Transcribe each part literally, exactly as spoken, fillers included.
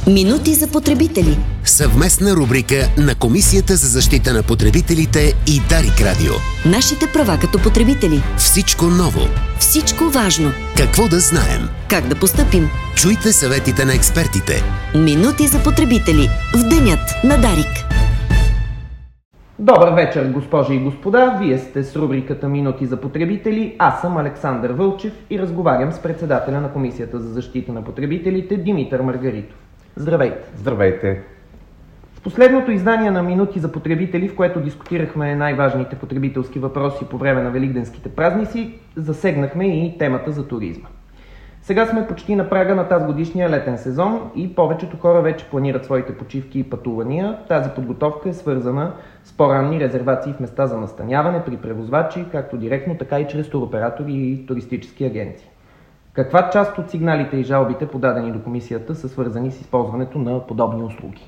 Минути за потребители. Съвместна рубрика на Комисията за защита на потребителите и Дарик Радио. Нашите права като потребители. Всичко ново. Всичко важно. Какво да знаем? Как да постъпим? Чуйте съветите на експертите. Минути за потребители. В денят на Дарик. Добър вечер, госпожи и господа. Вие сте с рубриката Минути за потребители. Аз съм Александър Вълчев и разговарям с председателя на Комисията за защита на потребителите Димитър Маргаритов. Здравейте! Здравейте! В последното издание на Минути за потребители, в което дискутирахме най-важните потребителски въпроси по време на великденските празници, засегнахме и темата за туризма. Сега сме почти на прага на тази годишния летен сезон и повечето хора вече планират своите почивки и пътувания. Тази подготовка е свързана с по-ранни резервации в места за настаняване при превозвачи, както директно, така и чрез туроператори и туристически агенции. Каква част от сигналите и жалбите, подадени до комисията, са свързани с използването на подобни услуги?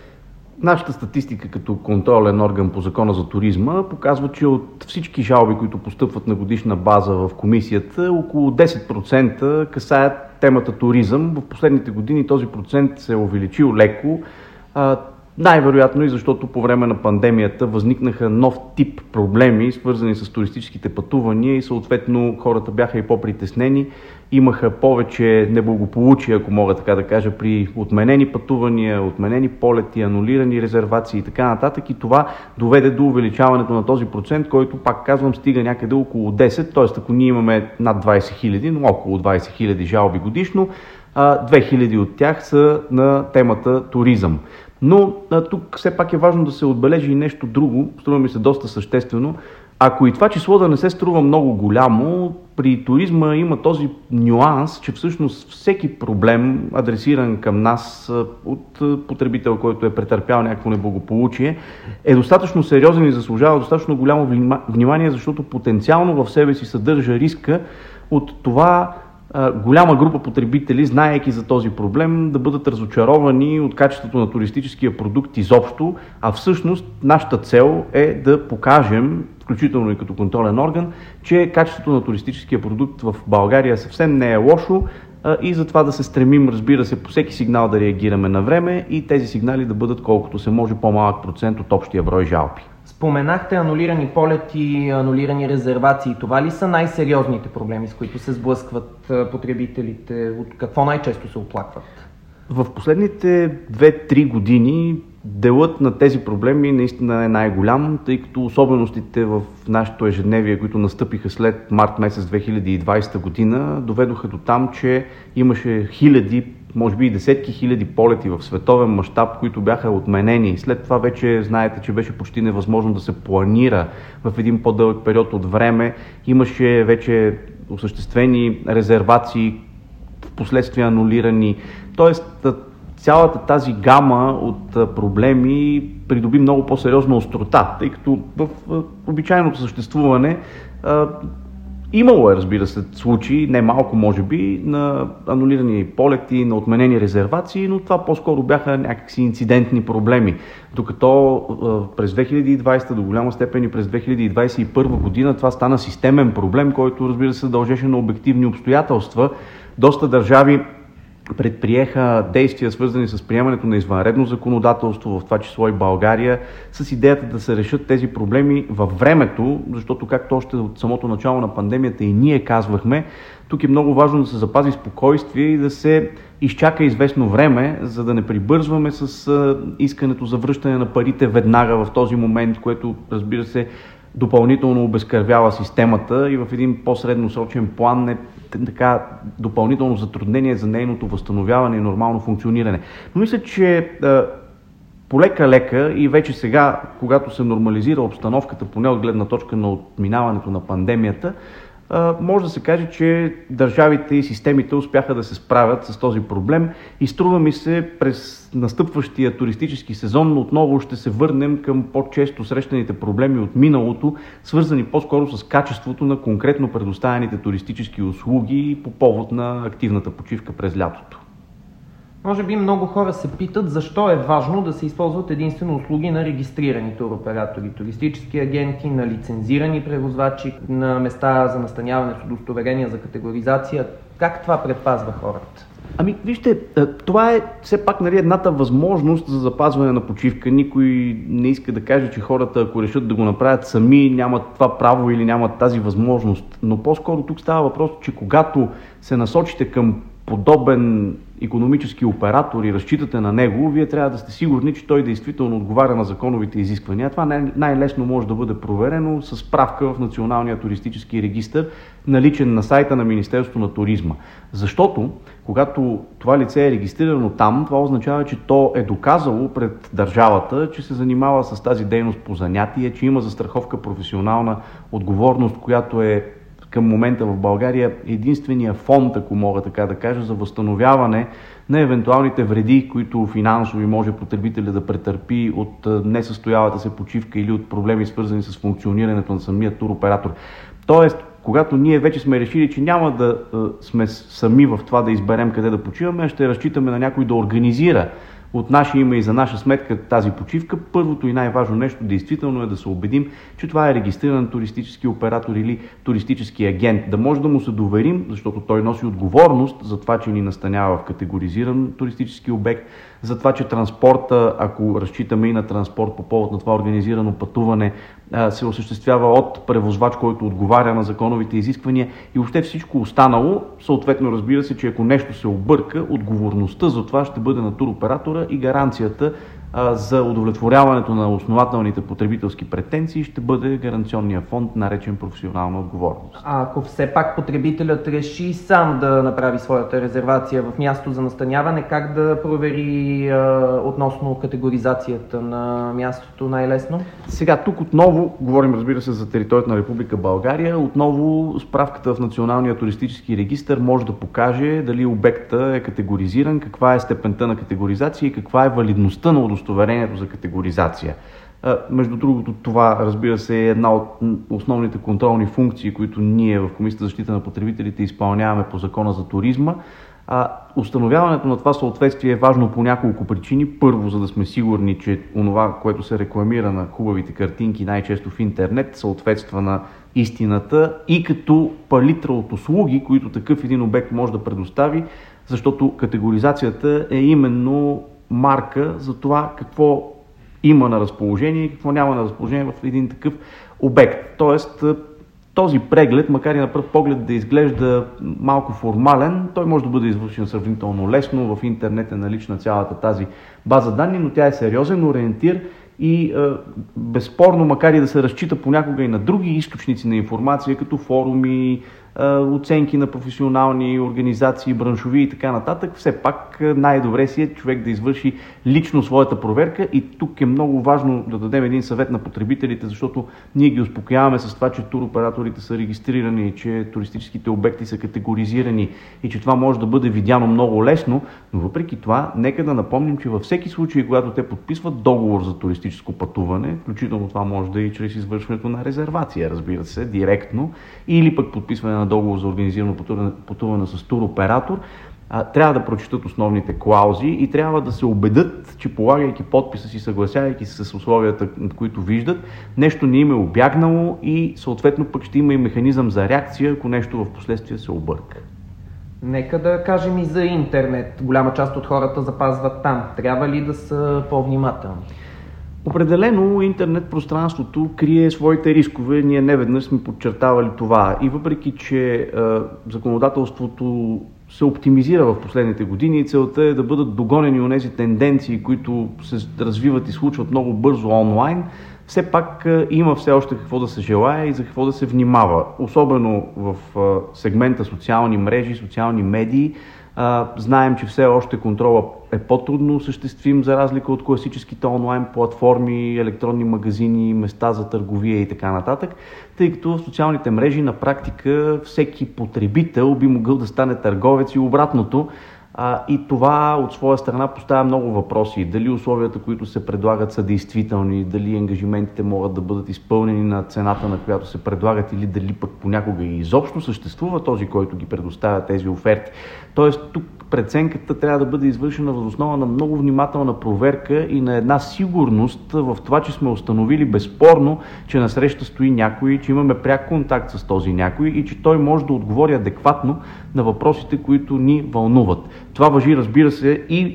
Нашата статистика като контролен орган по Закона за туризма показва, че от всички жалби, които постъпват на годишна база в комисията, около десет процента касаят темата туризъм. В последните години този процент се е увеличил леко. Най-вероятно и защото по време на пандемията възникнаха нов тип проблеми, свързани с туристическите пътувания и съответно хората бяха и по-притеснени. Имаха повече неблагополучия, ако мога така да кажа, при отменени пътувания, отменени полети, анулирани резервации и така нататък. И това доведе до увеличаването на този процент, който, пак казвам, стига някъде около десет. Т.е. ако ние имаме над двайсет хиляди, но около двайсет хиляди жалби годишно, две хиляди от тях са на темата туризъм. Но а, тук все пак е важно да се отбележи и нещо друго, струва ми се доста съществено. Ако и това число да не се струва много голямо, при туризма има този нюанс, че всъщност всеки проблем, адресиран към нас от потребител, който е претърпял някакво неблагополучие, е достатъчно сериозен и заслужава достатъчно голямо внимание, защото потенциално в себе си съдържа риска от това голяма група потребители, знаейки за този проблем, да бъдат разочаровани от качеството на туристическия продукт изобщо, а всъщност нашата цел е да покажем, включително и като контролен орган, че качеството на туристическия продукт в България съвсем не е лошо и затова да се стремим, разбира се, по всеки сигнал да реагираме на време и тези сигнали да бъдат колкото се може по-малък процент от общия брой жалби. Споменахте анулирани полети, анулирани резервации. Това ли са най-сериозните проблеми, с които се сблъскват потребителите? От какво най-често се оплакват? В последните две-три години делът на тези проблеми наистина е най-голям, тъй като особеностите в нашето ежедневие, които настъпиха след март месец две хиляди и двайсета година, доведоха до там, че имаше хиляди, може би и десетки хиляди полети в световен мащаб, които бяха отменени. След това вече знаете, че беше почти невъзможно да се планира в един по-дълъг период от време. Имаше вече осъществени резервации, впоследствие анулирани. Тоест, цялата тази гама от проблеми придоби много по-сериозна острота, тъй като в обичайното съществуване имало е, разбира се, случаи, не малко може би, на анулирани полети, на отменени резервации, но това по-скоро бяха някакси инцидентни проблеми. Докато през две хиляди и двайсета, до голяма степен и през две хиляди двайсет и първа година това стана системен проблем, който, разбира се, дължеше на обективни обстоятелства. Доста държави предприеха действия, свързани с приемането на извънредно законодателство, в това число и България, с идеята да се решат тези проблеми във времето, защото както още от самото начало на пандемията и ние казвахме, тук е много важно да се запази спокойствие и да се изчака известно време, за да не прибързваме с искането за връщане на парите веднага в този момент, което, разбира се, допълнително обезкървява системата и в един по-средносрочен план е така допълнително затруднение за нейното възстановяване и нормално функциониране. Но мисля, че полека-лека и вече сега, когато се нормализира обстановката, поне от гледна точка на отминаването на пандемията, може да се каже, че държавите и системите успяха да се справят с този проблем и струва ми се през настъпващия туристически сезон отново ще се върнем към по-често срещаните проблеми от миналото, свързани по-скоро с качеството на конкретно предоставените туристически услуги по повод на активната почивка през лятото. Може би много хора се питат защо е важно да се използват единствено услуги на регистрирани туроператори, туристически агенти, на лицензирани превозвачи, на места за настаняване с удостоверения за категоризация. Как това предпазва хората? Ами, вижте, това е все пак, нали, едната възможност за запазване на почивка. Никой не иска да каже, че хората, ако решат да го направят сами, нямат това право или нямат тази възможност. Но по-скоро тук става въпрос, че когато се насочите към подобен икономически оператор и разчитате на него, вие трябва да сте сигурни, че той действително отговаря на законовите изисквания. Това най-лесно може да бъде проверено с справка в Националния туристически регистър, наличен на сайта на Министерството на туризма. Защото, когато това лице е регистрирано там, това означава, че то е доказало пред държавата, че се занимава с тази дейност по занятие, че има застраховка професионална отговорност, която е към момента в България единствения фонд, ако мога така да кажа, за възстановяване на евентуалните вреди, които финансови може потребителя да претърпи от несъстоялата се почивка или от проблеми, свързани с функционирането на самия туроператор. Тоест, когато ние вече сме решили, че няма да сме сами в това да изберем къде да почиваме, ще разчитаме на някой да организира от наше име и за наша сметка тази почивка, първото и най-важно нещо действително е да се убедим, че това е регистриран туристически оператор или туристически агент. Да може да му се доверим, защото той носи отговорност за това, че ни настанява в категоризиран туристически обект, за това, че транспорта, ако разчитаме и на транспорт по повод на това организирано пътуване, се осъществява от превозвач, който отговаря на законовите изисквания и въобще всичко останало. Съответно, разбира се, че ако нещо се обърка, отговорността за това ще бъде на туроператора и гаранцията а, за удовлетворяването на основателните потребителски претенции ще бъде гаранционния фонд, наречен професионална отговорност. А ако все пак потребителят реши сам да направи своята резервация в място за настаняване, как да провери а, относно категоризацията на мястото най-лесно? Сега тук отново, говорим, разбира се, за територията на Република България, отново справката в Националния туристически регистър може да покаже дали обектът е категоризиран, каква е степента на категоризация и каква е валидността на удостоверението за категоризация. Между другото, това, разбира се, е една от основните контролни функции, които ние в Комисията за защита на потребителите изпълняваме по Закона за туризма. А, установяването на това съответствие е важно по няколко причини. Първо, за да сме сигурни, че онова, което се рекламира на хубавите картинки, най-често в интернет, съответства на истината и като палитра от услуги, които такъв един обект може да предостави, защото категоризацията е именно марка за това какво има на разположение и какво няма на разположение в един такъв обект. Тоест, този преглед, макар и на пръв поглед да изглежда малко формален, той може да бъде извършен сравнително лесно. В интернет е налична цялата тази база данни, но тя е сериозен ориентир и е, безспорно, макар и да се разчита понякога и на други източници на информация, като форуми, е, оценки на професионални организации, браншови и така нататък, все пак най-добре си е човек да извърши лично своята проверка и тук е много важно да дадем един съвет на потребителите, защото ние ги успокояваме с това, че туроператорите са регистрирани, че туристическите обекти са категоризирани и че това може да бъде видяно много лесно, но въпреки това, нека да напомним, че във всеки случай, когато те подписват договор за туристическо пътуване, включително това може да е и чрез извършването на резервация, разбира се, директно, или пък подписване на договор за организирано пътуване, пътуване с туроператор, трябва да прочитат основните клаузи и трябва да се убедят, че полагайки подписа си, съгласявайки се с условията, които виждат, нещо не им е обягнало и съответно пък ще има и механизъм за реакция, ако нещо в последствие се обърка. Нека да кажем и за интернет. Голяма част от хората запазват там. Трябва ли да са по-внимателни? Определено интернет пространството крие своите рискове. Ние неведнъж сме подчертавали това. И въпреки, че е, законодателството се оптимизира в последните години и целта е да бъдат догонени онези тенденции, които се развиват и случват много бързо онлайн, все пак е, има все още какво да се желае и за какво да се внимава. Особено в е, сегмента социални мрежи, социални медии. Uh, знаем, че все още контрола е по-трудно осъществим, за разлика от класическите онлайн платформи, електронни магазини, места за търговия и така нататък, тъй като в социалните мрежи на практика всеки потребител би могъл да стане търговец и обратното. Uh, и това от своя страна поставя много въпроси. Дали условията, които се предлагат, са действителни, дали ангажиментите могат да бъдат изпълнени на цената, на която се предлагат, или дали пък понякога и изобщо съществува този, който ги предоставя тези оферти. Тоест тук преценката трябва да бъде извършена въз основа на много внимателна проверка и на една сигурност в това, че сме установили безспорно, че насреща стои някой, че имаме пряк контакт с този някой и че той може да отговори адекватно на въпросите, които ни вълнуват. Това важи, разбира се, и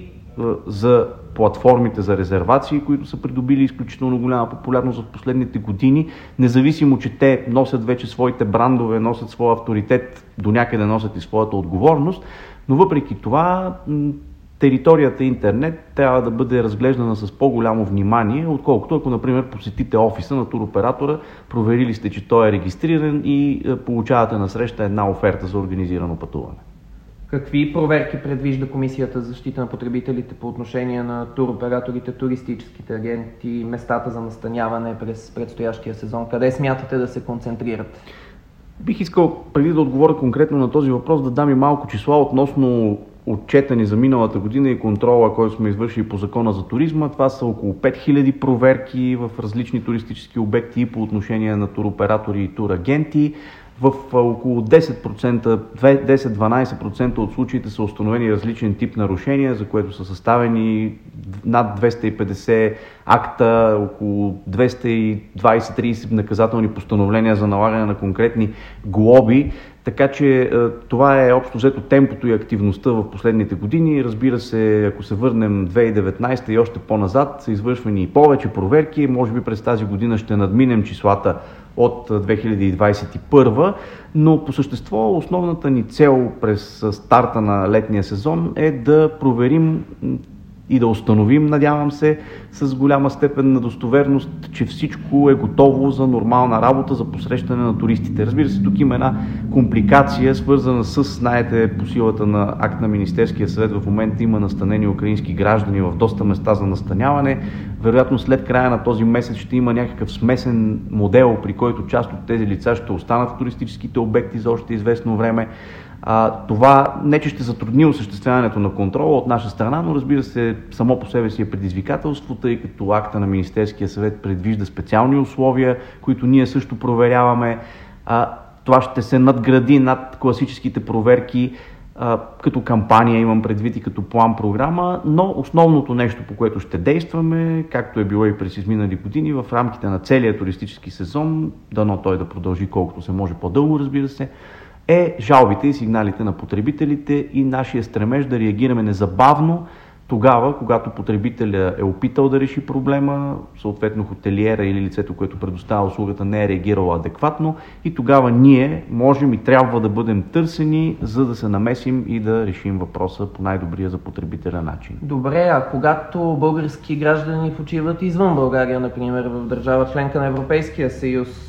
за платформите за резервации, които са придобили изключително голяма популярност в последните години, независимо, че те носят вече своите брандове, носят своя авторитет, до някъде носят и своята отговорност, но въпреки това територията интернет трябва да бъде разглеждана с по-голямо внимание, отколкото ако, например, посетите офиса на туроператора, проверили сте, че той е регистриран и получавате насреща една оферта за организирано пътуване. Какви проверки предвижда Комисията за защита на потребителите по отношение на туроператорите, туристическите агенти, местата за настаняване през предстоящия сезон? Къде смятате да се концентрирате? Бих искал, преди да отговоря конкретно на този въпрос, да дам и малко числа относно отчетени за миналата година и контрола, който сме извършили по Закона за туризма. Това са около пет хиляди проверки в различни туристически обекти по отношение на туроператори и турагенти. В около десет процента, десет до дванадесет процента от случаите са установени различен тип нарушения, за което са съставени над двеста и петдесет акта, около двеста и двадесет до тридесет наказателни постановления за налагане на конкретни глоби. Така че това е общо взето темпото и активността в последните години. Разбира се, ако се върнем две хиляди и деветнадесета и още по-назад, са извършвани и повече проверки. Може би през тази година ще надминем числата от две хиляди двадесет и първа, но по същество основната ни цел през старта на летния сезон е да проверим и да установим, надявам се, с голяма степен на достоверност, че всичко е готово за нормална работа, за посрещане на туристите. Разбира се, тук има една компликация, свързана с, знаете, по силата на акт на Министерския съвет в момента има настанени украински граждани в доста места за настаняване. Вероятно след края на този месец ще има някакъв смесен модел, при който част от тези лица ще останат в туристическите обекти за още известно време. А, това не че ще затрудни осъществяването на контрола от наша страна, но разбира се, само по себе си е предизвикателство, тъй като акта на Министерския съвет предвижда специални условия, които ние също проверяваме. А, това ще се надгради над класическите проверки, а, като кампания имам предвид и като план-програма, но основното нещо, по което ще действаме, както е било и през изминали години, в рамките на целия туристически сезон, дано той да продължи колкото се може по-дълго, разбира се, е жалбите и сигналите на потребителите и нашия стремеж да реагираме незабавно тогава, когато потребителя е опитал да реши проблема, съответно хотелиера или лицето, което предоставя услугата, не е реагирало адекватно и тогава ние можем и трябва да бъдем търсени, за да се намесим и да решим въпроса по най-добрия за потребителя начин. Добре, а когато български граждани почиват извън България, например в държава членка на Европейския съюз,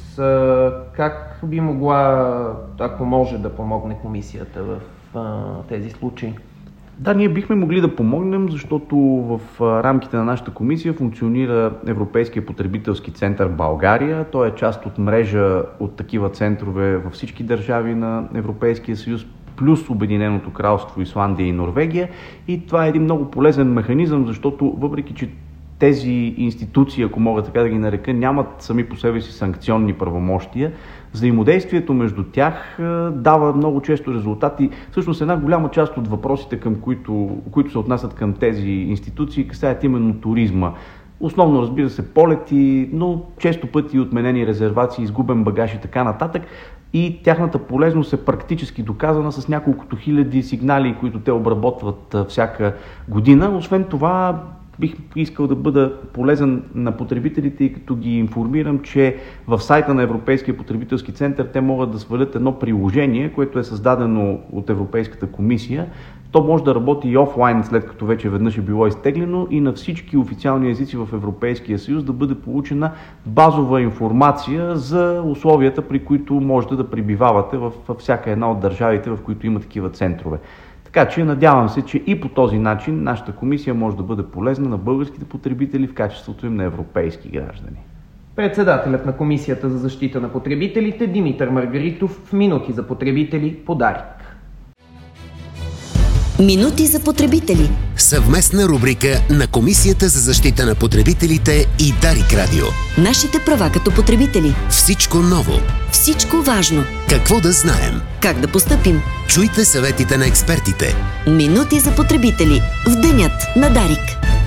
как би могла, ако може, да помогне комисията в а, тези случаи? Да, ние бихме могли да помогнем, защото в рамките на нашата комисия функционира Европейския потребителски център България. Той е част от мрежа от такива центрове във всички държави на Европейския съюз, плюс Обединеното кралство, Исландия и Норвегия. И това е един много полезен механизъм, защото въпреки че тези институции, ако мога така да ги нарека, нямат сами по себе си санкционни правомощия. Взаимодействието между тях дава много често резултати. Всъщност една голяма част от въпросите, към които, които се отнасят към тези институции, касаят именно туризма. Основно, разбира се, полети, но често пъти отменени резервации, изгубен багаж и така нататък. И тяхната полезност е практически доказана с няколкото хиляди сигнали, които те обработват всяка година. Освен това, бих искал да бъда полезен на потребителите и като ги информирам, че в сайта на Европейския потребителски център те могат да свалят едно приложение, което е създадено от Европейската комисия. То може да работи и офлайн, след като вече веднъж е било изтеглено, и на всички официални езици в Европейския съюз да бъде получена базова информация за условията, при които можете да пребивавате във всяка една от държавите, в които има такива центрове. Така че надявам се, че и по този начин нашата комисия може да бъде полезна на българските потребители в качеството им на европейски граждани. Председателят на Комисията за защита на потребителите Димитър Маргаритов в Минути за потребители по Дарик. Минути за потребители. Съвместна рубрика на Комисията за защита на потребителите и Дарик Радио. Нашите права като потребители. Всичко ново. Всичко важно. Какво да знаем? Как да постъпим? Чуйте съветите на експертите. Минути за потребители. В денят на Дарик.